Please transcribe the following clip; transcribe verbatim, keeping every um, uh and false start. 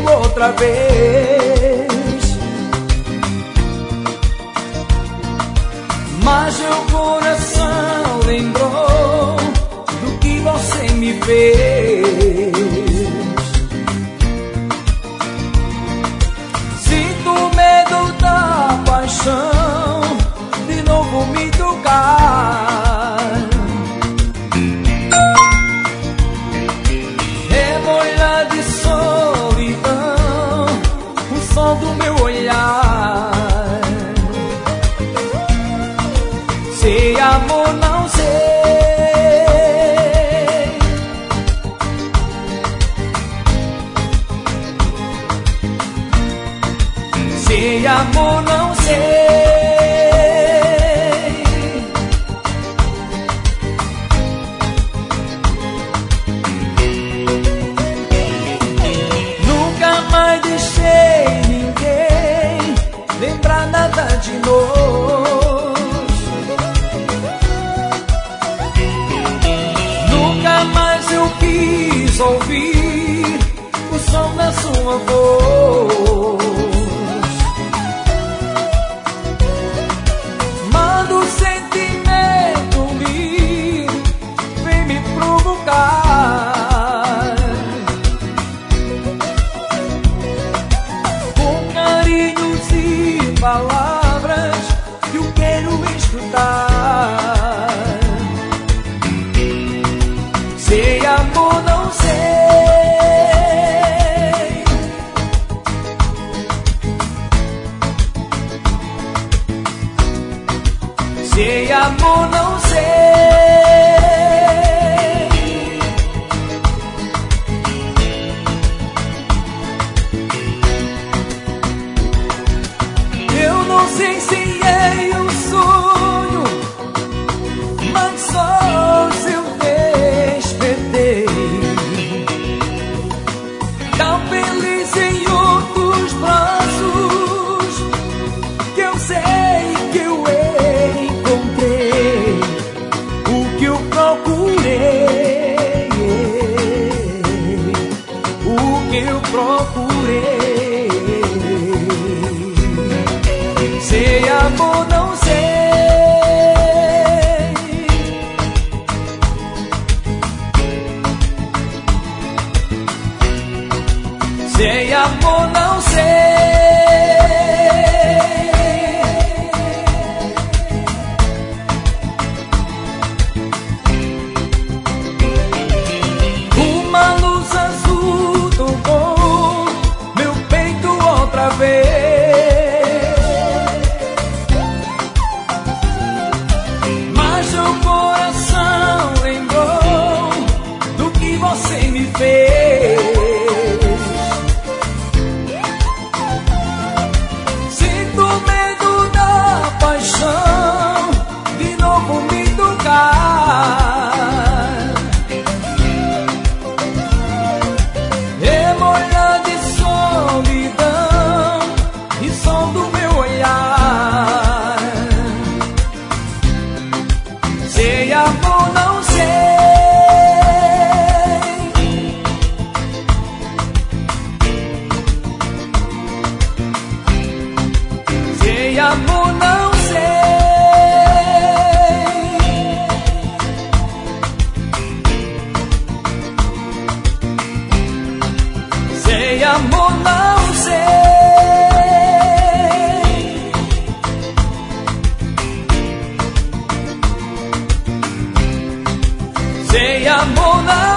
outra vez. Mas meu coração lembrou do que você me fez. Sinto medo da paixão de novo me tocar. Rebolha de solidão o som do meu olhar. Sei, amor, não sei. Sei, amor, não sei. Nunca mais deixei ninguém lembrar nada de nós. Mas eu quis ouvir o som da sua voz. Manda o sentimento vir, vem me provocar. Com carinhos e palavras que eu quero escutar. Sei, amor, não sei. Sei, amor, não sei. Eu não sei se é um sonho, mas só o seu tão feliz em outros braços, que eu sei que eu encontrei o que eu procurei, o que eu procurei. Sei, amor, não sei. Sei, amor, não sei. Uma luz azul tocou meu peito outra vez. Mas meu coração lembrou do que você me fez. De novo me tocar. Remolha de solidão e som do meu olhar. Sei, amor, não sei. Sei, amor, não sei. Sei, amor, não sei. Sei, amor, não sei.